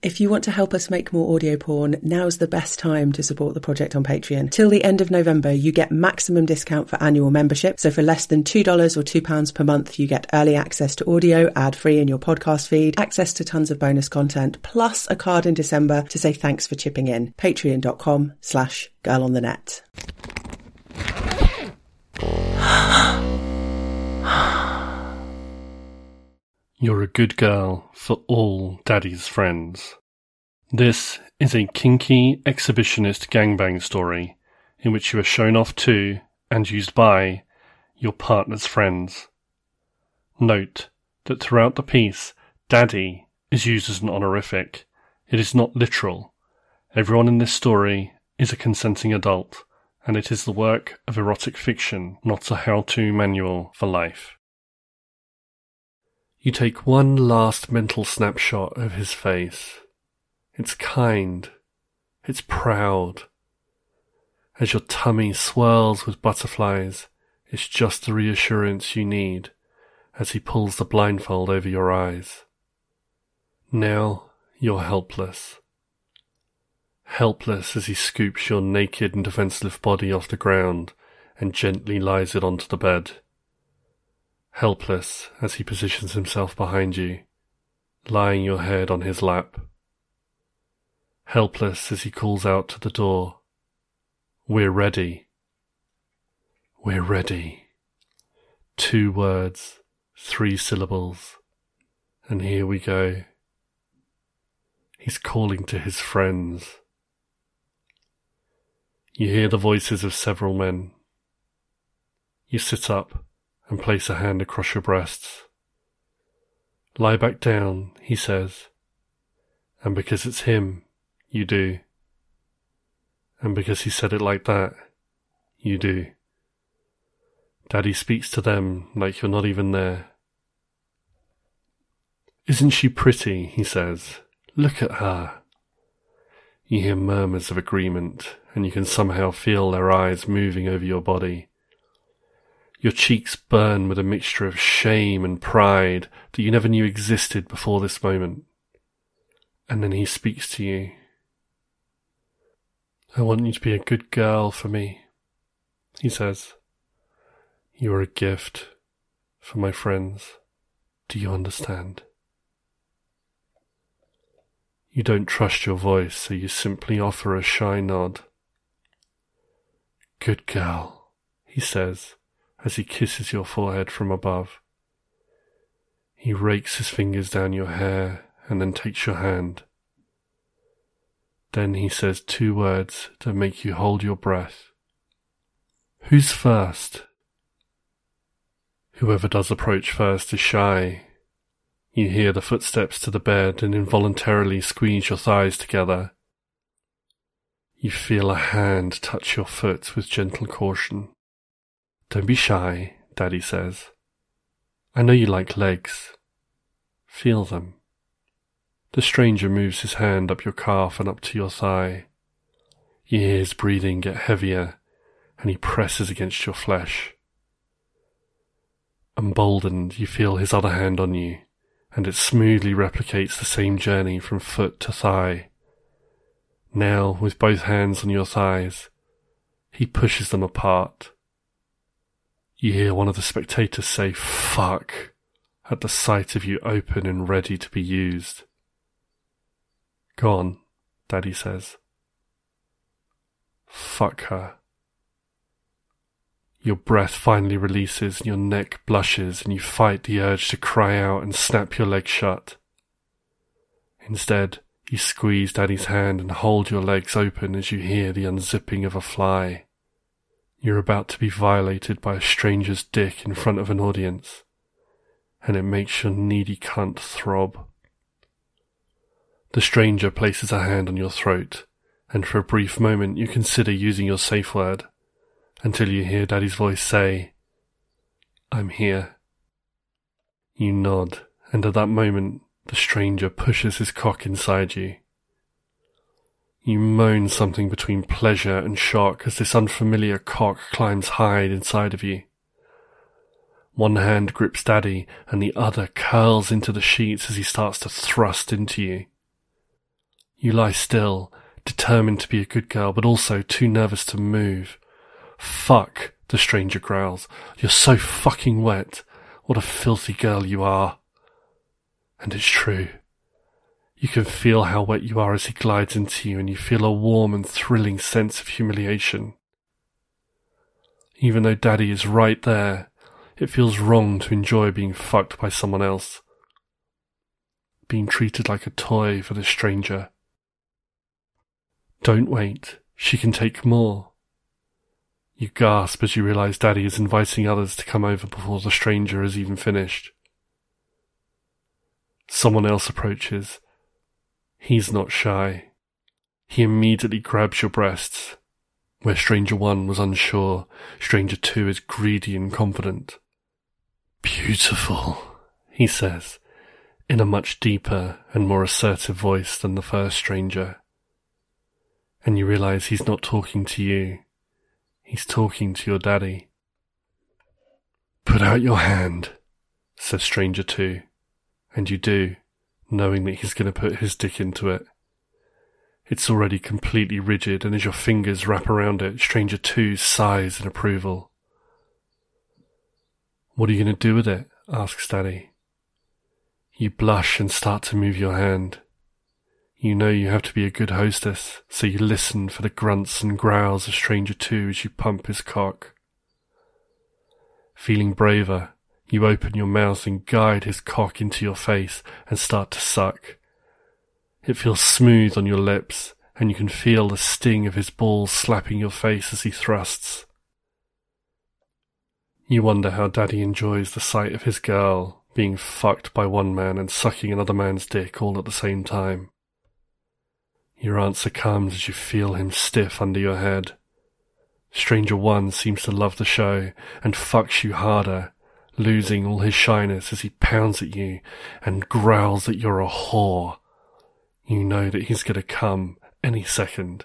If you want to help us make more audio porn, now's the best time to support the project on Patreon. Till the end of November, you get maximum discount for annual membership. So for less than $2 or £2 per month, you get early access to audio, ad-free in your podcast feed, access to tons of bonus content, plus a card in December to say thanks for chipping in. Patreon.com/girlonthenet. You're a good girl for all daddy's friends. This is a kinky exhibitionist gangbang story in which you are shown off to and used by your partner's friends. Note that throughout the piece, daddy is used as an honorific. It is not literal. Everyone in this story is a consenting adult, and it is the work of erotic fiction, not a how-to manual for life. You take one last mental snapshot of his face. It's kind. It's proud. As your tummy swirls with butterflies, it's just the reassurance you need as he pulls the blindfold over your eyes. Now you're helpless. Helpless as he scoops your naked and defenseless body off the ground and gently lies it onto the bed. Helpless as he positions himself behind you, lying your head on his lap. Helpless as he calls out to the door, "We're ready." We're ready. 2 words, 3 syllables, and here we go. He's calling to his friends. You hear the voices of several men. You sit up and place a hand across your breasts. "Lie back down," he says. And because it's him, you do. And because he said it like that, you do. Daddy speaks to them like you're not even there. "Isn't she pretty?" he says. "Look at her." You hear murmurs of agreement, and you can somehow feel their eyes moving over your body. Your cheeks burn with a mixture of shame and pride that you never knew existed before this moment. And then he speaks to you. "I want you to be a good girl for me," he says. "You are a gift for my friends. Do you understand?" You don't trust your voice, so you simply offer a shy nod. "Good girl," he says, as he kisses your forehead from above. He rakes his fingers down your hair and then takes your hand. Then he says 2 words that make you hold your breath. "Who's first?" Whoever does approach first is shy. You hear the footsteps to the bed and involuntarily squeeze your thighs together. You feel a hand touch your foot with gentle caution. "Don't be shy," Daddy says. "I know you like legs. Feel them." The stranger moves his hand up your calf and up to your thigh. You hear his breathing get heavier, and he presses against your flesh. Emboldened, you feel his other hand on you, and it smoothly replicates the same journey from foot to thigh. Now, with both hands on your thighs, he pushes them apart. You hear one of the spectators say, "Fuck," at the sight of you open and ready to be used. "Go on," Daddy says. "Fuck her." Your breath finally releases and your neck blushes and you fight the urge to cry out and snap your legs shut. Instead, you squeeze Daddy's hand and hold your legs open as you hear the unzipping of a fly. You're about to be violated by a stranger's dick in front of an audience, and it makes your needy cunt throb. The stranger places a hand on your throat, and for a brief moment you consider using your safe word, until you hear Daddy's voice say, "I'm here." You nod, and at that moment the stranger pushes his cock inside you. You moan something between pleasure and shock as this unfamiliar cock climbs high inside of you. One hand grips Daddy, and the other curls into the sheets as he starts to thrust into you. You lie still, determined to be a good girl, but also too nervous to move. Fuck, the stranger growls. You're so fucking wet. What a filthy girl you are. And it's true. You can feel how wet you are as he glides into you, and you feel a warm and thrilling sense of humiliation. Even though Daddy is right there, it feels wrong to enjoy being fucked by someone else. Being treated like a toy for the stranger. Don't wait, she can take more. You gasp as you realize Daddy is inviting others to come over before the stranger has even finished. Someone else approaches. He's not shy. He immediately grabs your breasts. Where Stranger 1 was unsure, Stranger 2 is greedy and confident. Beautiful, he says, in a much deeper and more assertive voice than the first stranger. And you realize he's not talking to you. He's talking to your daddy. Put out your hand, says Stranger 2, and you do, knowing that he's going to put his dick into it. It's already completely rigid, and as your fingers wrap around it, Stranger 2 sighs in approval. What are you going to do with it? Asks Daddy. You blush and start to move your hand. You know you have to be a good hostess, so you listen for the grunts and growls of Stranger 2 as you pump his cock. Feeling braver, you open your mouth and guide his cock into your face and start to suck. It feels smooth on your lips, and you can feel the sting of his balls slapping your face as he thrusts. You wonder how Daddy enjoys the sight of his girl being fucked by one man and sucking another man's dick all at the same time. Your answer comes as you feel him stiff under your head. Stranger 1 seems to love the show and fucks you harder, losing all his shyness as he pounds at you and growls that you're a whore. You know that he's going to come any second.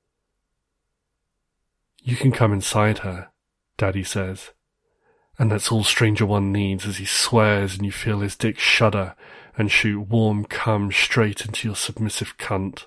You can come inside her, Daddy says, and that's all Stranger 1 needs as he swears and you feel his dick shudder and shoot warm cum straight into your submissive cunt.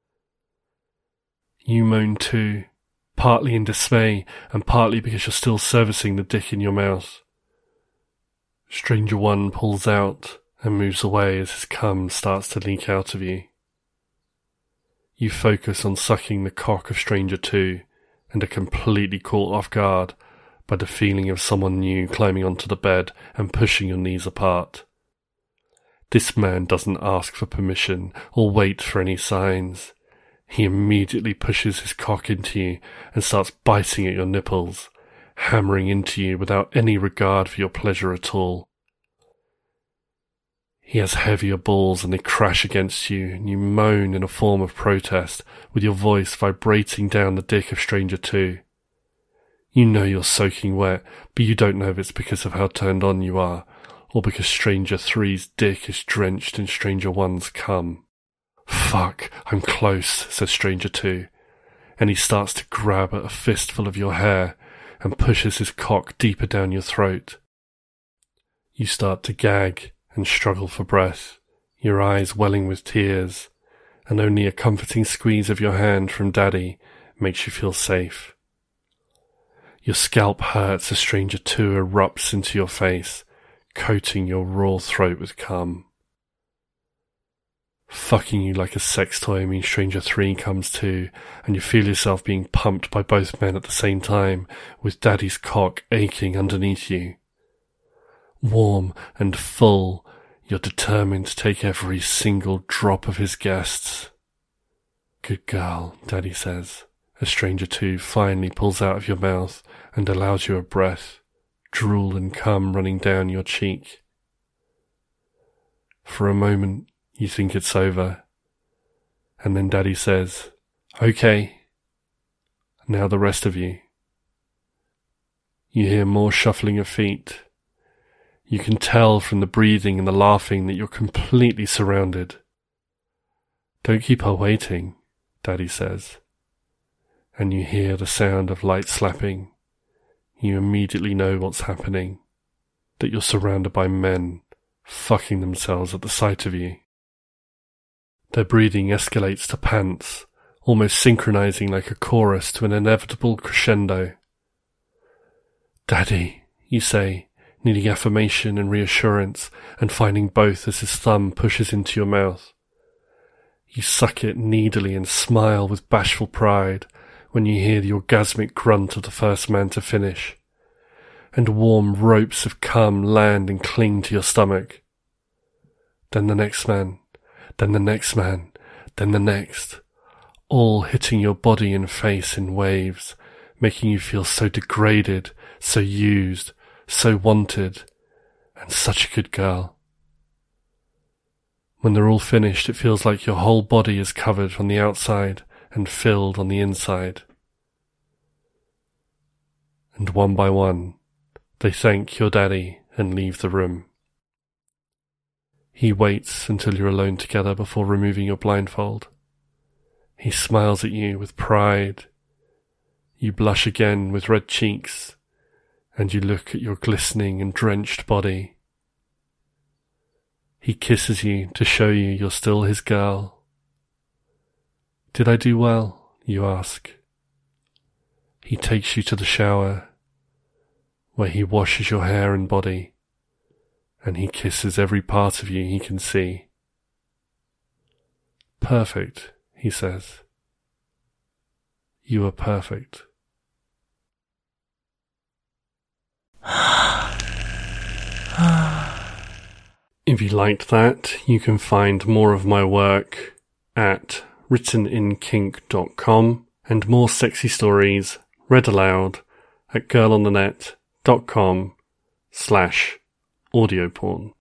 You moan too, partly in dismay and partly because you're still servicing the dick in your mouth. Stranger 1 pulls out and moves away as his cum starts to leak out of you. You focus on sucking the cock of Stranger 2 and are completely caught off guard by the feeling of someone new climbing onto the bed and pushing your knees apart. This man doesn't ask for permission or wait for any signs. He immediately pushes his cock into you and starts biting at your nipples, hammering into you without any regard for your pleasure at all. He has heavier balls and they crash against you, and you moan in a form of protest, with your voice vibrating down the dick of Stranger 2. You know you're soaking wet, but you don't know if it's because of how turned on you are, or because Stranger 3's dick is drenched in Stranger 1's cum. Fuck, I'm close, says Stranger 2, and he starts to grab at a fistful of your hair and pushes his cock deeper down your throat. You start to gag and struggle for breath, your eyes welling with tears, and only a comforting squeeze of your hand from Daddy makes you feel safe. Your scalp hurts as Stranger 2 erupts into your face, coating your raw throat with cum. Fucking you like a sex toy means Stranger 3 comes too, and you feel yourself being pumped by both men at the same time, with Daddy's cock aching underneath you. Warm and full, you're determined to take every single drop of his guests. Good girl, Daddy says, as Stranger 2 finally pulls out of your mouth and allows you a breath, drool and cum running down your cheek. For a moment, you think it's over, and then Daddy says, "Okay, now the rest of you." You hear more shuffling of feet. You can tell from the breathing and the laughing that you're completely surrounded. Don't keep her waiting, Daddy says. And you hear the sound of light slapping. You immediately know what's happening, that you're surrounded by men fucking themselves at the sight of you. Their breathing escalates to pants, almost synchronizing like a chorus to an inevitable crescendo. "Daddy," you say, needing affirmation and reassurance, and finding both as his thumb pushes into your mouth. You suck it needily and smile with bashful pride when you hear the orgasmic grunt of the first man to finish, and warm ropes of cum land and cling to your stomach. Then the next man, then the next man, then the next, all hitting your body and face in waves, making you feel so degraded, so used, so wanted, and such a good girl. When they're all finished, it feels like your whole body is covered from the outside and filled on the inside. And one by one, they thank your daddy and leave the room. He waits until you're alone together before removing your blindfold. He smiles at you with pride. You blush again with red cheeks, and you look at your glistening and drenched body. He kisses you to show you you're still his girl. "Did I do well?" you ask. He takes you to the shower, where he washes your hair and body, and he kisses every part of you he can see. "Perfect," he says. "You are perfect." If you liked that, you can find more of my work at writteninkink.com and more sexy stories read aloud at girlonthenet.com/audioporn.